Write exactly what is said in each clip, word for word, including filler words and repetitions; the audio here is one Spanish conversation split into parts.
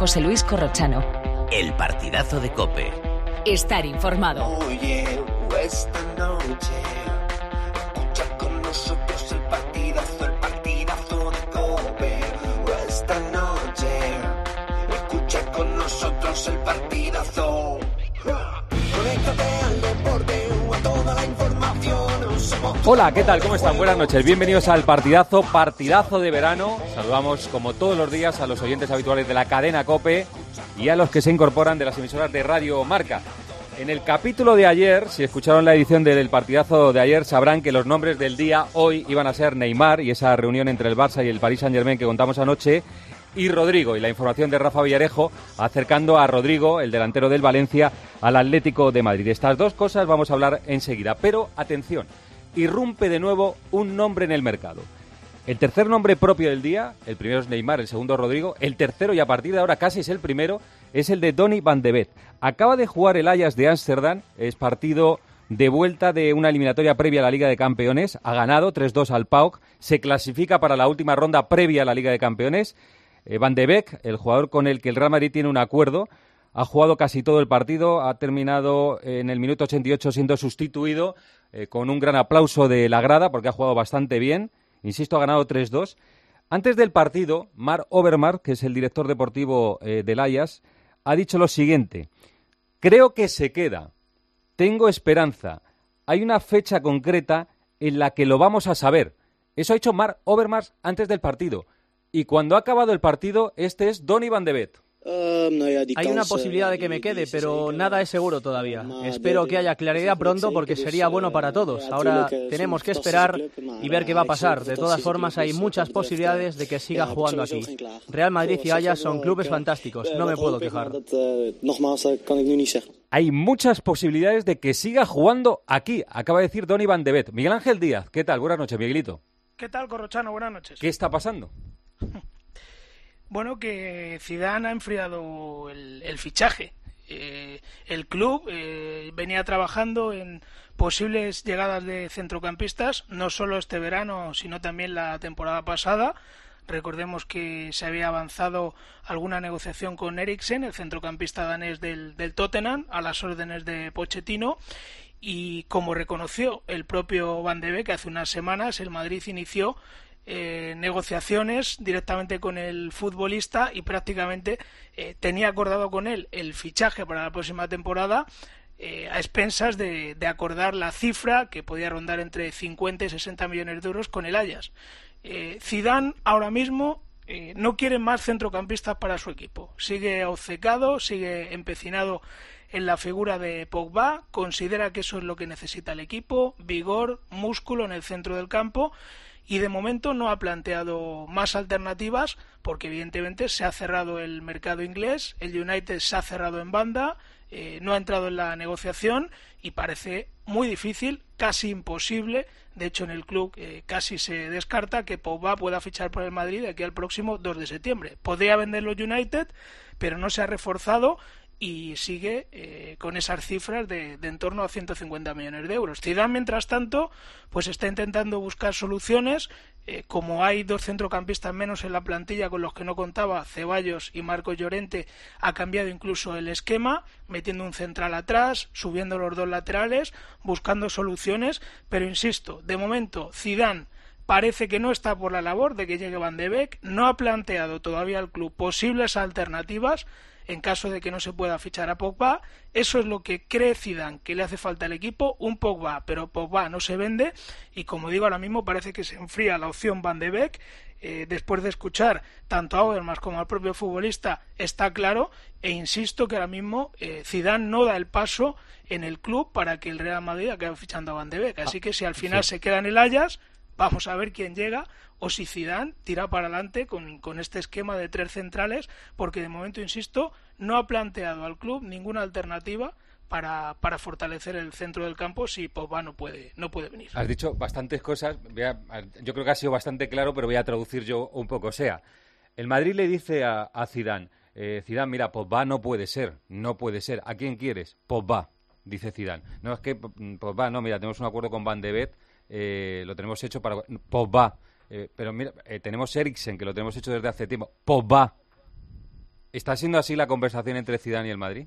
José Luis Corrochano. El partidazo de COPE. Estar informado. Oye, esta noche, escucha con nosotros el partidazo, el partidazo de COPE. Esta noche, escucha con nosotros el partidazo. Conéctate al deporte, a toda la información. Hola, ¿qué tal? ¿Cómo están? Buenas noches. Bienvenidos al partidazo, partidazo de verano. Saludamos como todos los días a los oyentes habituales de la cadena COPE y a los que se incorporan de las emisoras de Radio Marca. En el capítulo de ayer, si escucharon la edición del partidazo de ayer, sabrán que los nombres del día hoy iban a ser Neymar y esa reunión entre el Barça y el Paris Saint-Germain que contamos anoche, y Rodrigo, y la información de Rafa Villarejo acercando a Rodrigo, el delantero del Valencia, al Atlético de Madrid. Estas dos cosas vamos a hablar enseguida, pero atención, irrumpe de nuevo un nombre en el mercado. El tercer nombre propio del día, el primero es Neymar, el segundo Rodrigo, el tercero, y a partir de ahora casi es el primero, es el de Donny van de Beek. Acaba de jugar el Ajax de Ámsterdam, es partido de vuelta de una eliminatoria previa a la Liga de Campeones, ha ganado tres dos al P A O K, se clasifica para la última ronda previa a la Liga de Campeones. Eh, Van de Beek, el jugador con el que el Real Madrid tiene un acuerdo, ha jugado casi todo el partido, ha terminado en el minuto ochenta y ocho siendo sustituido eh, con un gran aplauso de la grada porque ha jugado bastante bien. Insisto, ha ganado tres dos. Antes del partido, Marc Overmars, que es el director deportivo eh, del Ajax, ha dicho lo siguiente: creo que se queda, tengo esperanza, hay una fecha concreta en la que lo vamos a saber. Eso ha dicho Marc Overmars antes del partido. Y cuando ha acabado el partido, este es Donny van de Beek. Hay una posibilidad de que me quede, pero nada es seguro todavía. Espero que haya claridad pronto porque sería bueno para todos. Ahora tenemos que esperar y ver qué va a pasar. De todas formas, hay muchas posibilidades de que siga jugando aquí. Real Madrid y Ajax son clubes fantásticos, no me puedo quejar. Hay muchas posibilidades de que siga jugando aquí, acaba de decir Donny van de Beek. Miguel Ángel Díaz, ¿qué tal? Buenas noches, Miguelito. ¿Qué tal, Corrochano? Buenas noches. ¿Qué está pasando? Bueno, que Zidane ha enfriado el, el fichaje. Eh, el club eh, venía trabajando en posibles llegadas de centrocampistas, no solo este verano, sino también la temporada pasada. Recordemos que se había avanzado alguna negociación con Eriksen, el centrocampista danés del, del Tottenham, a las órdenes de Pochettino. Y como reconoció el propio Van de Beek hace unas semanas, el Madrid inició Eh, negociaciones directamente con el futbolista y prácticamente eh, tenía acordado con él el fichaje para la próxima temporada eh, a expensas de, de acordar la cifra que podía rondar entre cincuenta y sesenta millones de euros con el Ajax. Eh, Zidane ahora mismo eh, no quiere más centrocampistas para su equipo, sigue obcecado, sigue empecinado en la figura de Pogba, considera que eso es lo que necesita el equipo: vigor, músculo en el centro del campo. Y de momento no ha planteado más alternativas porque evidentemente se ha cerrado el mercado inglés, el United se ha cerrado en banda, eh, no ha entrado en la negociación y parece muy difícil, casi imposible. De hecho, en el club eh, casi se descarta que Pogba pueda fichar por el Madrid de aquí al próximo dos de septiembre. Podría venderlo United, pero no se ha reforzado y sigue eh, con esas cifras de, de en torno a ciento cincuenta millones de euros. Zidane, mientras tanto, pues está intentando buscar soluciones. Eh, como hay dos centrocampistas menos en la plantilla con los que no contaba, Ceballos y Marcos Llorente, ha cambiado incluso el esquema, metiendo un central atrás, subiendo los dos laterales, buscando soluciones, pero insisto, de momento Zidane parece que no está por la labor de que llegue Van de Beek, no ha planteado todavía al club posibles alternativas en caso de que no se pueda fichar a Pogba. Eso es lo que cree Zidane que le hace falta al equipo, un Pogba, pero Pogba no se vende y, como digo, ahora mismo parece que se enfría la opción Van de Beek. Eh, después de escuchar tanto a Overmars como al propio futbolista, está claro, e insisto que ahora mismo eh, Zidane no da el paso en el club para que el Real Madrid acabe fichando a Van de Beek, así que si al final sí se queda en el Ajax, vamos a ver quién llega, o si Zidane tira para adelante con, con este esquema de tres centrales, porque de momento, insisto, no ha planteado al club ninguna alternativa para, para fortalecer el centro del campo si Pogba no puede, no puede venir. Has dicho bastantes cosas, voy a, yo creo que ha sido bastante claro, pero voy a traducir yo un poco. O sea, el Madrid le dice a, a Zidane, eh, Zidane, mira, Pogba no puede ser, no puede ser. ¿A quién quieres? Pogba, dice Zidane. No, es que Pogba, no, mira, tenemos un acuerdo con Van de Beek, eh, lo tenemos hecho para Pogba. Eh, pero mira, eh, tenemos Eriksen, que lo tenemos hecho desde hace tiempo. Pogba. ¿Está siendo así la conversación entre Zidane y el Madrid?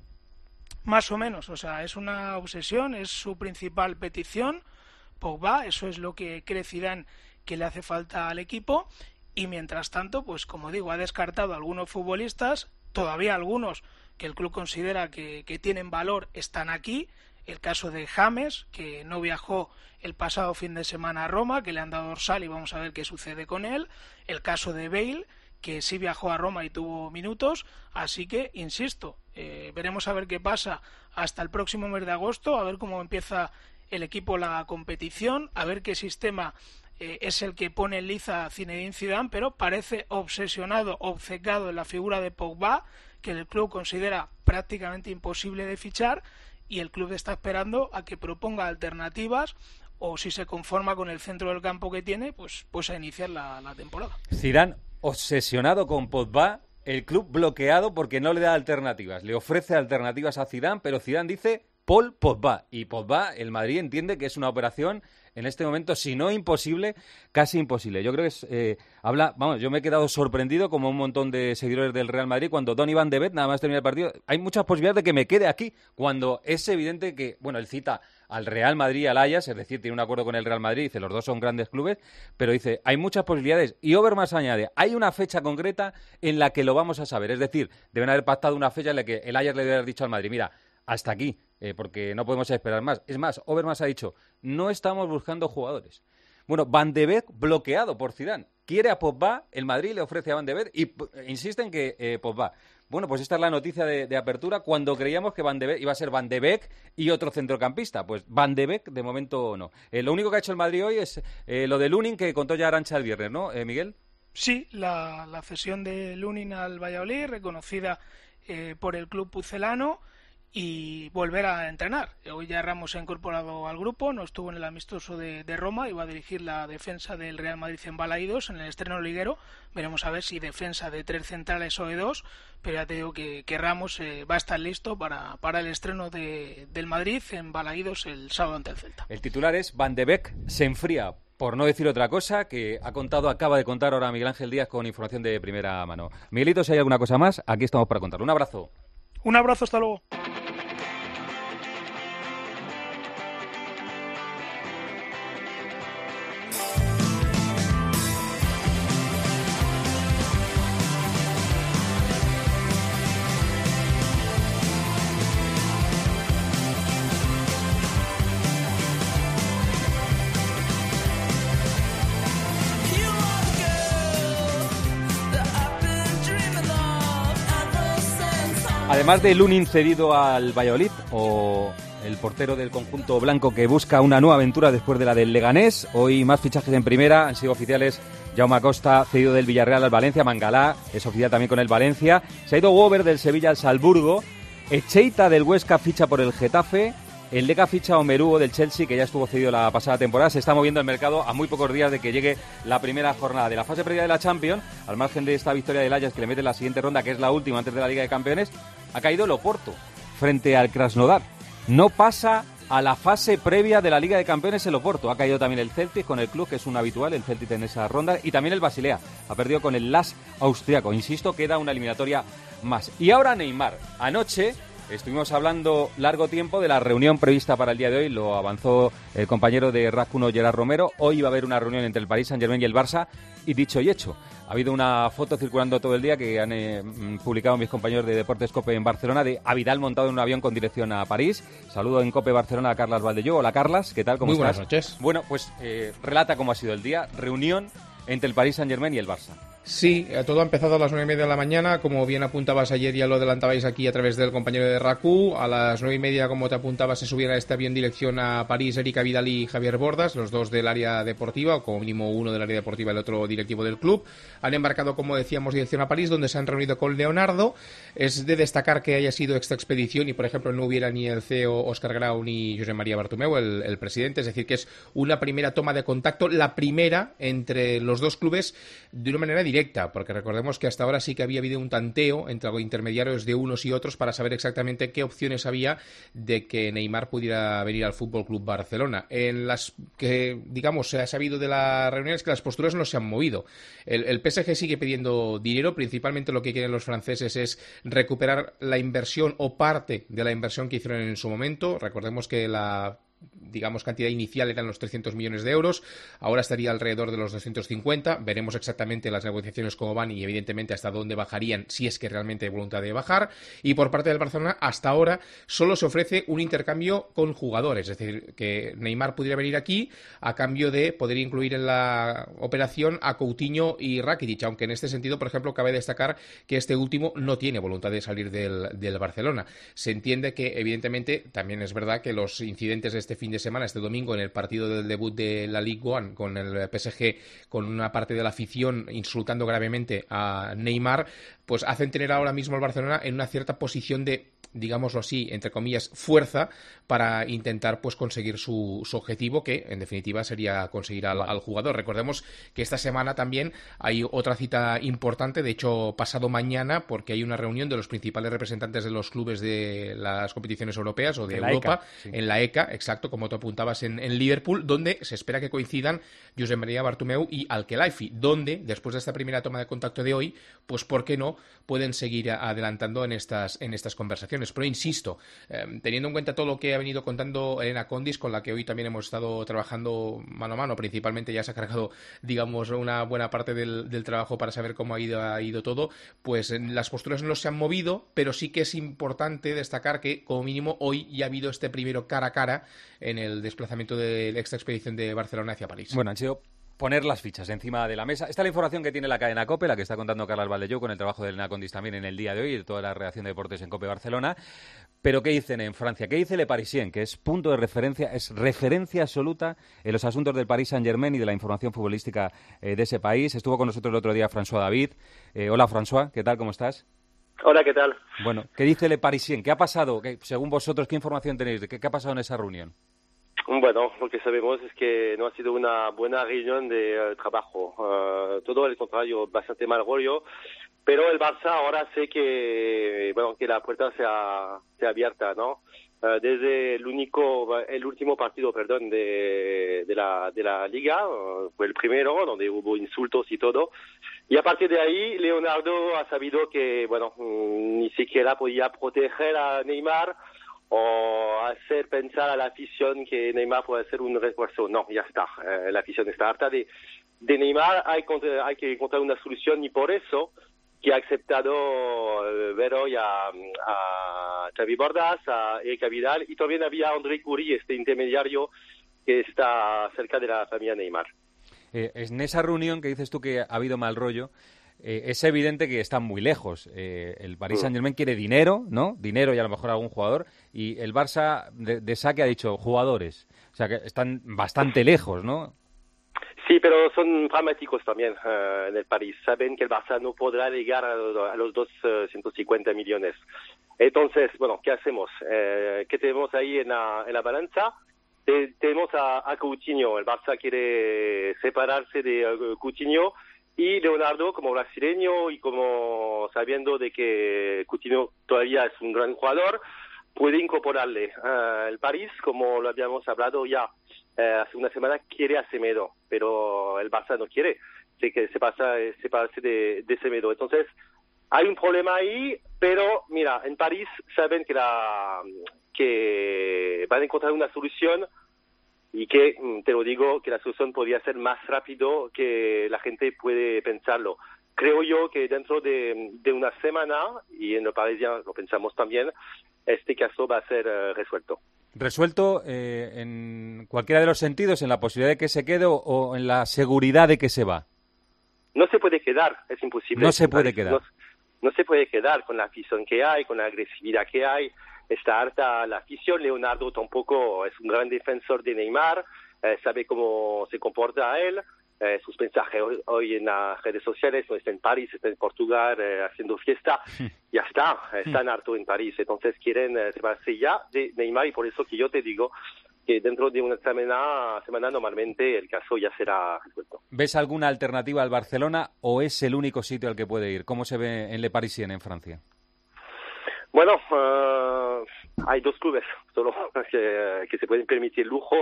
Más o menos, o sea, es una obsesión, es su principal petición, Pogba, eso es lo que cree Zidane que le hace falta al equipo, y mientras tanto, pues como digo, ha descartado a algunos futbolistas, todavía algunos que el club considera que, que tienen valor están aquí, el caso de James, que no viajó el pasado fin de semana a Roma, que le han dado dorsal y vamos a ver qué sucede con él, el caso de Bale, que sí viajó a Roma y tuvo minutos, así que, insisto, eh, veremos a ver qué pasa hasta el próximo mes de agosto, a ver cómo empieza el equipo la competición, a ver qué sistema eh, es el que pone en liza a Zinedine Zidane, pero parece obsesionado, obcecado en la figura de Pogba, que el club considera prácticamente imposible de fichar, y el club está esperando a que proponga alternativas, o si se conforma con el centro del campo que tiene, pues, pues a iniciar la, la temporada. Zidane obsesionado con Pogba, el club bloqueado porque no le da alternativas. Le ofrece alternativas a Zidane, pero Zidane dice Paul Pogba. Y Pogba, el Madrid entiende que es una operación en este momento, si no imposible, casi imposible. Yo creo que es, eh, habla, vamos, yo me he quedado sorprendido como un montón de seguidores del Real Madrid cuando Donny van de Beek, nada más termina el partido, hay muchas posibilidades de que me quede aquí, cuando es evidente que, bueno, él cita al Real Madrid y al Ajax, es decir, tiene un acuerdo con el Real Madrid, dice, los dos son grandes clubes, pero dice, hay muchas posibilidades, y Overmars añade, hay una fecha concreta en la que lo vamos a saber, es decir, deben haber pactado una fecha en la que el Ajax le debe haber dicho al Madrid, mira, hasta aquí, eh, porque no podemos esperar más. Es más, Overmars ha dicho, no estamos buscando jugadores. Bueno, Van de Beek bloqueado por Zidane. Quiere a Pogba, el Madrid le ofrece a Van de Beek y insiste en que eh, Pogba. Bueno, pues esta es la noticia de, de apertura cuando creíamos que Van de Beek iba a ser Van de Beek y otro centrocampista. Pues Van de Beek de momento no. Eh, lo único que ha hecho el Madrid hoy es eh, lo de Lunin que contó ya Arantxa el viernes, ¿no, eh, Miguel? Sí, la, la cesión de Lunin al Valladolid, reconocida eh, por el club pucelano, y volver a entrenar. Hoy ya Ramos se ha incorporado al grupo, no estuvo en el amistoso de, de Roma, iba a dirigir la defensa del Real Madrid en Balaídos en el estreno liguero. Veremos a ver si defensa de tres centrales o de dos, pero ya te digo que, que Ramos eh, va a estar listo para, para el estreno de, del Madrid en Balaídos el sábado ante el Celta. El titular es Van de Beek se enfría, por no decir otra cosa, que ha contado, acaba de contar ahora Miguel Ángel Díaz con información de primera mano. Miguelito, si hay alguna cosa más, aquí estamos para contarlo. Un abrazo. Un abrazo, hasta luego. Además de Lunin cedido al Valladolid, o el portero del conjunto blanco que busca una nueva aventura después de la del Leganés, hoy más fichajes en primera, han sido oficiales. Jaume Acosta, cedido del Villarreal al Valencia, Mangalá es oficial también con el Valencia, se ha ido Wober del Sevilla al Salzburgo, Echeita del Huesca ficha por el Getafe, el Lega ficha a Omeruo del Chelsea, que ya estuvo cedido la pasada temporada. Se está moviendo el mercado a muy pocos días de que llegue la primera jornada de la fase previa de la Champions. Al margen de esta victoria del Ajax que le mete en la siguiente ronda, que es la última antes de la Liga de Campeones, ha caído el Oporto frente al Krasnodar. No pasa a la fase previa de la Liga de Campeones el Oporto. Ha caído también el Celtic con el club, que es un habitual, el Celtic en esa ronda, y también el Basilea. Ha perdido con el Lask austriaco. Insisto, queda una eliminatoria más. Y ahora Neymar. Anoche estuvimos hablando largo tiempo de la reunión prevista para el día de hoy, lo avanzó el compañero de RAC uno, Gerard Romero. Hoy iba a haber una reunión entre el Paris Saint-Germain y el Barça, y dicho y hecho. Ha habido una foto circulando todo el día que han eh, publicado mis compañeros de Deportes COPE en Barcelona, de a Vidal montado en un avión con dirección a París. Saludo en COPE Barcelona a Carlas Valdelló. Hola, Carlas, ¿qué tal? ¿Cómo Muy estás? Buenas noches. Bueno, pues eh, relata cómo ha sido el día. Reunión entre el Paris Saint-Germain y el Barça. Sí, todo ha empezado a las nueve y media de la mañana, como bien apuntabas ayer, ya lo adelantabais aquí a través del compañero de RACU. A las nueve y media, como te apuntabas, se subieron a este avión dirección a París Erika Vidal y Javier Bordas, los dos del área deportiva, o como mínimo uno del área deportiva y el otro directivo del club. Han embarcado, como decíamos, dirección a París, donde se han reunido con Leonardo. Es de destacar que haya sido esta expedición y, por ejemplo, no hubiera ni el C E O Óscar Grau ni José María Bartomeu, el, el presidente. Es decir, que es una primera toma de contacto, la primera entre los dos clubes, de una manera directa. directa, porque recordemos que hasta ahora sí que había habido un tanteo entre los intermediarios de unos y otros para saber exactamente qué opciones había de que Neymar pudiera venir al Fútbol Club Barcelona. En las que, digamos, se ha sabido de las reuniones que las posturas no se han movido. El, el P S G sigue pidiendo dinero, principalmente lo que quieren los franceses es recuperar la inversión o parte de la inversión que hicieron en su momento. Recordemos que la digamos cantidad inicial eran los trescientos millones de euros, ahora estaría alrededor de los doscientos cincuenta, veremos exactamente las negociaciones cómo van y evidentemente hasta dónde bajarían si es que realmente hay voluntad de bajar. Y por parte del Barcelona hasta ahora solo se ofrece un intercambio con jugadores, es decir, que Neymar pudiera venir aquí a cambio de poder incluir en la operación a Coutinho y Rakitic, aunque en este sentido, por ejemplo, cabe destacar que este último no tiene voluntad de salir del, del Barcelona. Se entiende que evidentemente también es verdad que los incidentes de este fin de semana, este domingo, en el partido del debut de la Ligue uno con el P S G, con una parte de la afición insultando gravemente a Neymar, pues hacen tener ahora mismo al Barcelona en una cierta posición de, digámoslo así, entre comillas, fuerza para intentar pues conseguir su, su objetivo, que en definitiva sería conseguir al, al jugador. Recordemos que esta semana también hay otra cita importante, de hecho pasado mañana, porque hay una reunión de los principales representantes de los clubes de las competiciones europeas o de en Europa, la E C A, sí. En la E C A, exacto, como tú apuntabas, en, en Liverpool, donde se espera que coincidan Josep María Bartomeu y Al-Khelaifi, donde después de esta primera toma de contacto de hoy, pues por qué no pueden seguir adelantando en estas, en estas conversaciones. Pero insisto, eh, teniendo en cuenta todo lo que ha venido contando Elena Condis, con la que hoy también hemos estado trabajando mano a mano, principalmente ya se ha cargado, digamos, una buena parte del, del trabajo para saber cómo ha ido, ha ido todo, pues eh, las posturas no se han movido, pero sí que es importante destacar que, como mínimo, hoy ya ha habido este primero cara a cara en el desplazamiento de la extra expedición de Barcelona hacia París. Bueno, han sido poner las fichas encima de la mesa. Esta es la información que tiene la cadena COPE, la que está contando Carlas Valdellou, con el trabajo de Elena Condis también en el día de hoy y de toda la redacción de deportes en COPE Barcelona. Pero ¿qué dicen en Francia? ¿Qué dice Le Parisien? Que es punto de referencia, es referencia absoluta en los asuntos del Paris Saint-Germain y de la información futbolística eh, de ese país. Estuvo con nosotros el otro día François David. Eh, hola François, ¿qué tal? ¿Cómo estás? Hola, ¿qué tal? Bueno, ¿qué dice Le Parisien? ¿Qué ha pasado? ¿Qué, según vosotros, ¿qué información tenéis? ¿Qué, qué ha pasado en esa reunión? Bueno, lo que sabemos es que no ha sido una buena reunión de uh, trabajo. Uh, todo el contrario, bastante mal rollo. Pero el Barça ahora sé que, bueno, que la puerta se ha, se ha abierta, ¿no? Uh, desde el único, el último partido, perdón, de, de la, de la Liga, uh, fue el primero, donde hubo insultos y todo. Y a partir de ahí, Leonardo ha sabido que, bueno, mm, ni siquiera podía proteger a Neymar o hacer pensar a la afición que Neymar puede ser un refuerzo. No, ya está. Eh, la afición está harta de, de Neymar. Hay, hay que encontrar una solución y por eso que ha aceptado eh, ver hoy a, a Xavi Bordas, a Erika Vidal y también había André Curie, este intermediario que está cerca de la familia Neymar. Eh, en esa reunión que dices tú que ha habido mal rollo, Eh, es evidente que están muy lejos. Eh, el Paris Saint-Germain quiere dinero, ¿no? Dinero y a lo mejor algún jugador. Y el Barça de, de saque ha dicho jugadores. O sea, que están bastante lejos, ¿no? Sí, pero son pragmáticos también uh, en el París. Saben que el Barça no podrá llegar a, a los doscientos cincuenta millones. Entonces, bueno, ¿qué hacemos? Eh, ¿Qué tenemos ahí en la, en la balanza? Te, tenemos a, a Coutinho. El Barça quiere separarse de uh, Coutinho. Y Leonardo, como brasileño y como sabiendo de que Coutinho todavía es un gran jugador, puede incorporarle. Uh, el París, como lo habíamos hablado ya uh, hace una semana, quiere a Semedo, pero el Barça no quiere se, que se pasa separarse de, de Semedo. Entonces, hay un problema ahí, pero mira, en París saben que, la, que van a encontrar una solución. Y que, te lo digo, que la solución podría ser más rápido que la gente puede pensarlo. Creo yo que dentro de, de una semana, y en el país ya lo pensamos también, este caso va a ser uh, resuelto. ¿Resuelto eh, en cualquiera de los sentidos, en la posibilidad de que se quede o, o en la seguridad de que se va? No se puede quedar, es imposible. No se puede quedar. No, no se puede quedar con la afición que hay, con la agresividad que hay. Está harta la afición. Leonardo tampoco es un gran defensor de Neymar, eh, sabe cómo se comporta a él. Eh, sus mensajes hoy, hoy en las redes sociales, no está en París, está en Portugal eh, haciendo fiesta. Ya está, están hartos en París. Entonces quieren eh, separarse ya de Neymar y por eso que yo te digo que dentro de una semana, semana normalmente el caso ya será resuelto. ¿Ves alguna alternativa al Barcelona o es el único sitio al que puede ir? ¿Cómo se ve en Le Parisien, en Francia? Bueno, uh, hay dos clubes solo que, que se pueden permitir el lujo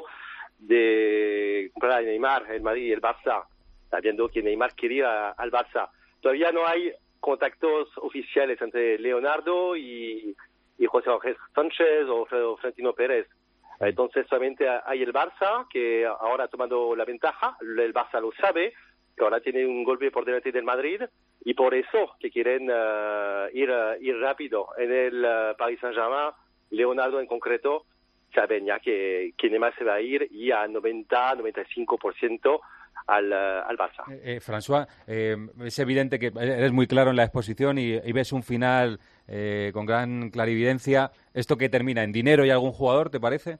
de comprar a Neymar, el Madrid y el Barça, sabiendo que Neymar quería al Barça. Todavía no hay contactos oficiales entre Leonardo y, y José Ángel Sánchez o Florentino Pérez. Entonces solamente hay el Barça, que ahora ha tomado la ventaja, el Barça lo sabe, que ahora tiene un golpe por delante del Madrid, y por eso que quieren uh, ir, uh, ir rápido. En el uh, Paris Saint-Germain, Leonardo en concreto, saben ya que, que Neymar se va a ir y a noventa a noventa y cinco por ciento al, uh, al Barça. Eh, eh, François, eh, es evidente que eres muy claro en la exposición y, y ves un final eh, con gran clarividencia. ¿Esto que termina en dinero y algún jugador, te parece?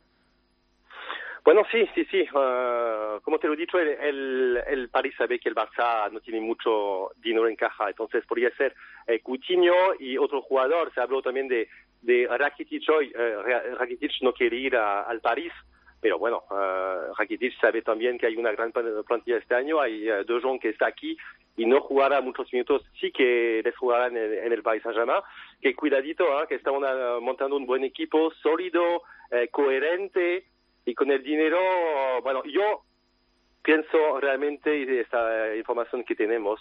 Bueno, sí, sí, sí. Uh, como te lo he dicho, el, el, el París sabe que el Barça no tiene mucho dinero en caja, entonces podría ser eh, Coutinho y otro jugador. Se habló también de, de Rakitic hoy. Uh, Rakitic no quiere ir a, al París, pero bueno, uh, Rakitic sabe también que hay una gran plantilla este año. Hay uh, De Jong que está aquí y no jugará muchos minutos, sí que les jugarán en, en el Paris Saint-Germain. Que cuidadito, ¿eh? Que están uh, montando un buen equipo, sólido, eh, coherente. Y con el dinero, bueno, yo pienso realmente, y de esta información que tenemos,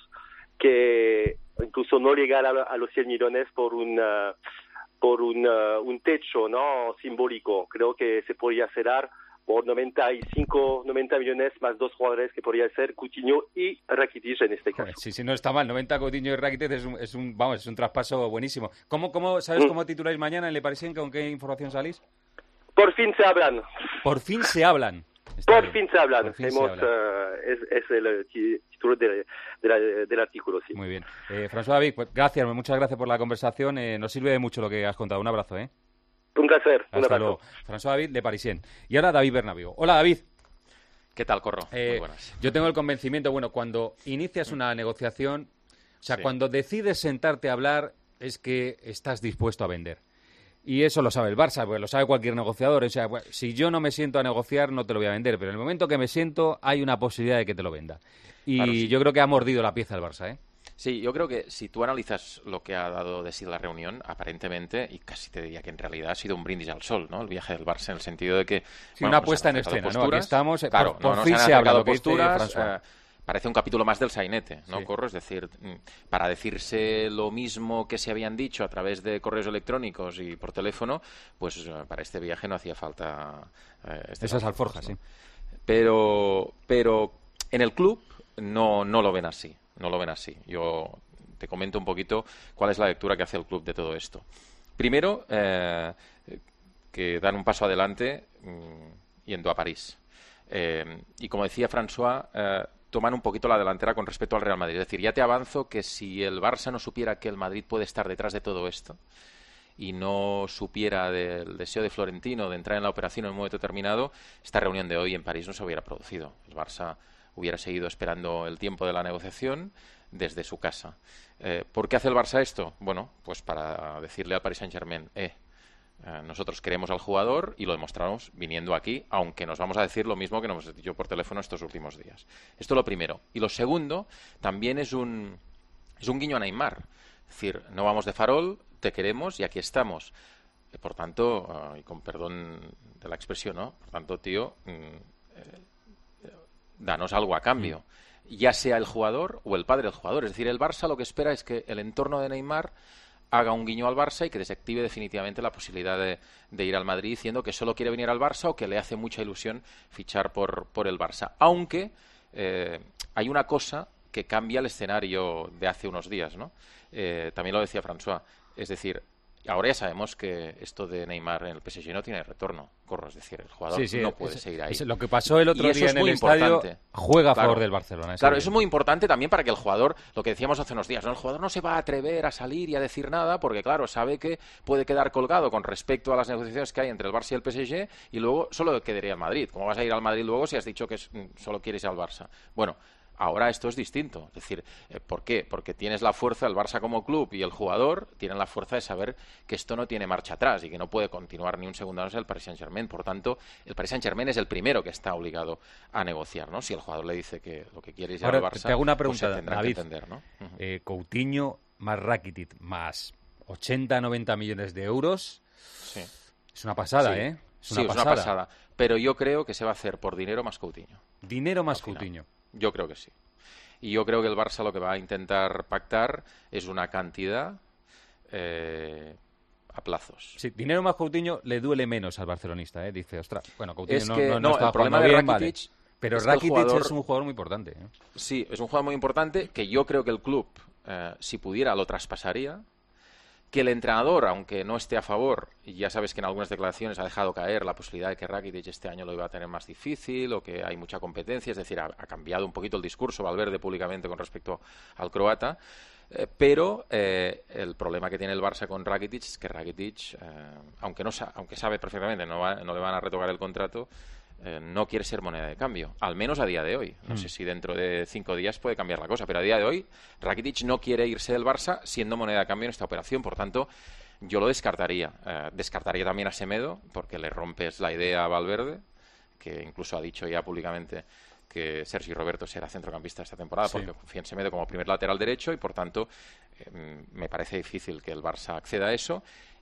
que incluso no llegar a, a los cien millones por un uh, por un, uh, un techo, ¿no?, simbólico. Creo que se podría cerrar por noventa y cinco, noventa millones más dos jugadores que podría ser Coutinho y Rakitic en este caso. Sí, sí, no está mal. noventa Coutinho y Rakitic es un, es un, vamos, es un traspaso buenísimo. ¿Cómo, cómo sabes mm. cómo tituláis mañana en Le Parisien? ¿Con qué información salís? Por fin se hablan. Por fin se hablan. Está Por bien. fin se hablan. Fin Hemos, se hablan. Uh, es, es el título de, de la, del artículo, sí. Muy bien. Eh, François David, pues gracias, muchas gracias por la conversación. Eh, nos sirve de mucho lo que has contado. Un abrazo, ¿eh? Un placer. Hasta un abrazo. Luego. François David, Le Parisien. Y ahora David Bernabéu. Hola, David. ¿Qué tal, Corro? Eh, Muy buenas. Yo tengo el convencimiento, bueno, cuando inicias una negociación, o sea, sí. cuando decides sentarte a hablar, es que estás dispuesto a vender. Y eso lo sabe el Barça, pues lo sabe cualquier negociador. O sea, si yo no me siento a negociar, no te lo voy a vender. Pero en el momento que me siento, hay una posibilidad de que te lo venda. Y claro, sí. yo creo que ha mordido la pieza el Barça, ¿eh? Sí, yo creo que si tú analizas lo que ha dado de sí la reunión, aparentemente, y casi te diría que en realidad ha sido un brindis al sol, ¿no? El viaje del Barça, en el sentido de que... Sí, bueno, una pues puesta en escena, posturas, ¿no? Aquí estamos, claro, por, por no, fin no se, se habla de lo que posturas, dice François. Eh, Parece un capítulo más del sainete, ¿no, sí. Corro? Es decir, para decirse lo mismo que se habían dicho a través de correos electrónicos y por teléfono, pues para este viaje no hacía falta... Eh, este Esas alforjas, ¿no? sí. Pero, pero en el club no, no lo ven así, no lo ven así. Yo te comento un poquito cuál es la lectura que hace el club de todo esto. Primero, eh, que dan un paso adelante mmm, yendo a París. Eh, y como decía François, eh, toman un poquito la delantera con respecto al Real Madrid. Es decir, ya te avanzo que si el Barça no supiera que el Madrid puede estar detrás de todo esto y no supiera del deseo de Florentino de entrar en la operación en un momento determinado, esta reunión de hoy en París no se hubiera producido. El Barça hubiera seguido esperando el tiempo de la negociación desde su casa. Eh, ¿Por qué hace el Barça esto? Bueno, pues para decirle al Paris Saint-Germain, eh, Eh, nosotros queremos al jugador y lo demostramos viniendo aquí, aunque nos vamos a decir lo mismo que nos hemos dicho por teléfono estos últimos días. Esto es lo primero. Y lo segundo, también es un, es un guiño a Neymar. Es decir, no vamos de farol, te queremos y aquí estamos. Eh, por tanto, uh, y con perdón de la expresión, ¿no? Por tanto, tío, mm, eh, danos algo a cambio. Mm. Ya sea el jugador o el padre del jugador. Es decir, el Barça lo que espera es que el entorno de Neymar haga un guiño al Barça y que desactive definitivamente la posibilidad de, de ir al Madrid diciendo que solo quiere venir al Barça o que le hace mucha ilusión fichar por, por el Barça. Aunque eh, hay una cosa que cambia el escenario de hace unos días, ¿no? Eh, también lo decía François. Es decir, ahora ya sabemos que esto de Neymar en el P S G no tiene retorno, Corro, es decir, el jugador sí, sí, no es, puede seguir ahí. Es lo que pasó el otro y día eso en el estadio juega a claro, favor del Barcelona. Claro, eso es muy importante también para que el jugador, lo que decíamos hace unos días, ¿no? El jugador no se va a atrever a salir y a decir nada porque, claro, sabe que puede quedar colgado con respecto a las negociaciones que hay entre el Barça y el P S G y luego solo quedaría el Madrid. ¿Cómo vas a ir al Madrid luego si has dicho que es, solo quieres ir al Barça? Bueno, Ahora esto es distinto. Es decir, ¿por qué? Porque tienes la fuerza, el Barça como club y el jugador tienen la fuerza de saber que esto no tiene marcha atrás y que no puede continuar ni un segundo más el Paris Saint-Germain. Por tanto, el Paris Saint-Germain es el primero que está obligado a negociar, ¿no? Si el jugador le dice que lo que quiere es ir al Barça, te hago una pregunta, pues se tendrá David, que entender, ¿no? Uh-huh. eh, Coutinho más Rakitic más ochenta a noventa millones de euros. Sí. Es una pasada, sí. ¿eh? Es sí, una es pasada. una pasada. Pero yo creo que se va a hacer por dinero más Coutinho. Dinero más Coutinho. Yo creo que sí. Y yo creo que el Barça lo que va a intentar pactar es una cantidad eh, a plazos. Sí, dinero más Coutinho le duele menos al barcelonista, ¿eh? Dice, ostras, bueno, Coutinho es no, que, no, no, no está el problema jugando de bien, Rakitic, vale. Pero es que Rakitic jugador, es un jugador muy importante, ¿eh? Sí, es un jugador muy importante que yo creo que el club, eh, si pudiera, lo traspasaría. Que el entrenador, aunque no esté a favor, y ya sabes que en algunas declaraciones ha dejado caer la posibilidad de que Rakitic este año lo iba a tener más difícil o que hay mucha competencia, es decir, ha, ha cambiado un poquito el discurso Valverde públicamente con respecto al croata, eh, pero eh, el problema que tiene el Barça con Rakitic es que Rakitic, eh, aunque, no sa- aunque sabe perfectamente no, va, no le van a retocar el contrato, Eh, no quiere ser moneda de cambio, al menos a día de hoy. No mm. sé si dentro de cinco días puede cambiar la cosa, pero a día de hoy Rakitic no quiere irse del Barça siendo moneda de cambio en esta operación, por tanto yo lo descartaría. Eh, descartaría también a Semedo, porque le rompes la idea a Valverde, que incluso ha dicho ya públicamente que Sergi Roberto será centrocampista esta temporada, sí. porque confía en Semedo como primer lateral derecho y por tanto eh, me parece difícil que el Barça acceda a eso.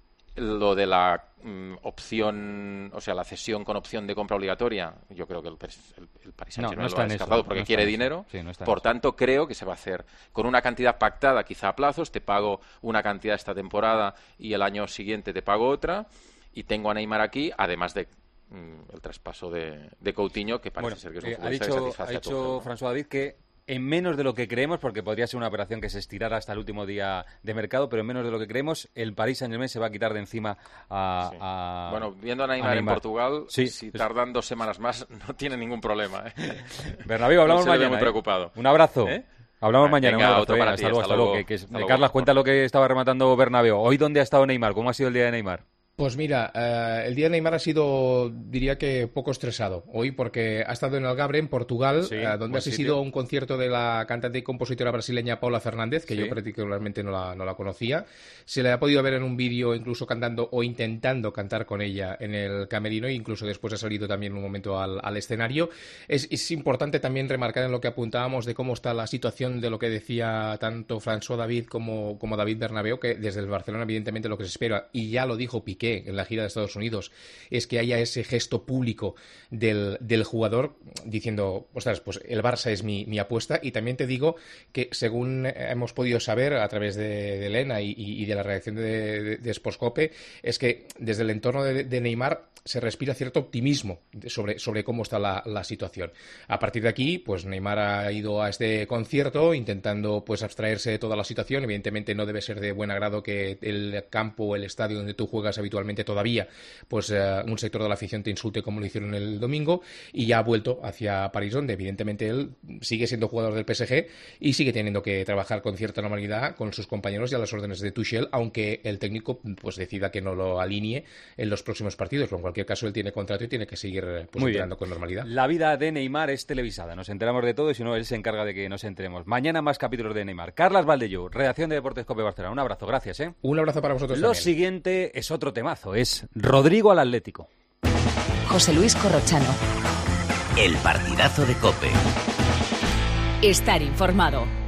Lo de la mm, opción, o sea, la cesión con opción de compra obligatoria, yo creo que el, el, el Paris Saint-Germain no, no lo ha descartado eso, porque no quiere dinero. Sí, no por tanto, creo que se va a hacer con una cantidad pactada, quizá a plazos. Te pago una cantidad esta temporada y el año siguiente te pago otra. Y tengo a Neymar aquí, además de mm, el traspaso de, de Coutinho, que parece bueno, ser que es un eh, futbolista ha dicho, que satisface ha a todo. dicho François David que en menos de lo que creemos, porque podría ser una operación que se estirara hasta el último día de mercado, pero en menos de lo que creemos, el Paris Saint-Germain se va a quitar de encima a... Sí. a bueno, viendo a Neymar, a Neymar en Portugal, sí, si es... tardan dos semanas más, no tiene ningún problema. ¿eh? Bernabéu, hablamos no se mañana. muy ¿eh? preocupado. Un abrazo. ¿Eh? Hablamos ah, mañana. Venga, un abrazo, otro eh. para hasta, ti, luego, hasta hasta luego. luego. Que, que hasta Carlas, luego. cuenta lo que estaba rematando Bernabéu. Hoy, ¿dónde ha estado Neymar? ¿Cómo ha sido el día de Neymar? Pues mira, eh, el día de Neymar ha sido, diría que poco estresado hoy, porque ha estado en Algarve, en Portugal, sí, eh, donde ha asistido a un concierto de la cantante y compositora brasileña Paula Fernández, que sí. yo particularmente no la, no la conocía. Se le ha podido ver en un vídeo incluso cantando o intentando cantar con ella en el camerino, e incluso después ha salido también un momento al, al escenario. Es, es importante también remarcar en lo que apuntábamos de cómo está la situación de lo que decía tanto François David como, como David Bernabéu, que desde el Barcelona evidentemente lo que se espera, y ya lo dijo Piqué en la gira de Estados Unidos, es que haya ese gesto público del, del jugador diciendo, ostras, pues el Barça es mi, mi apuesta. Y también te digo que según hemos podido saber a través de, de Elena y, y de la redacción de, de, de Sportscope, es que desde el entorno de, de Neymar se respira cierto optimismo sobre, sobre cómo está la, la situación. A partir de aquí, pues Neymar ha ido a este concierto intentando pues abstraerse de toda la situación. Evidentemente no debe ser de buen agrado que el campo o el estadio donde tú juegas habitualmente todavía, pues uh, un sector de la afición te insulte como lo hicieron el domingo, y ya ha vuelto hacia París, donde evidentemente él sigue siendo jugador del P S G y sigue teniendo que trabajar con cierta normalidad con sus compañeros y a las órdenes de Tuchel, aunque el técnico pues decida que no lo alinee en los próximos partidos. Pero en cualquier caso él tiene contrato y tiene que seguir pues, entrenando con normalidad. La vida de Neymar es televisada, nos enteramos de todo y si no él se encarga de que nos enteremos. Mañana más capítulos de Neymar. Carlas Valdellou, redacción de Deportes Cope Barcelona. Un abrazo, gracias. ¿eh? Un abrazo para vosotros Lo también. siguiente es otro temazo, es Rodrigo al Atlético. José Luis Corrochano. El partidazo de COPE. Estar informado.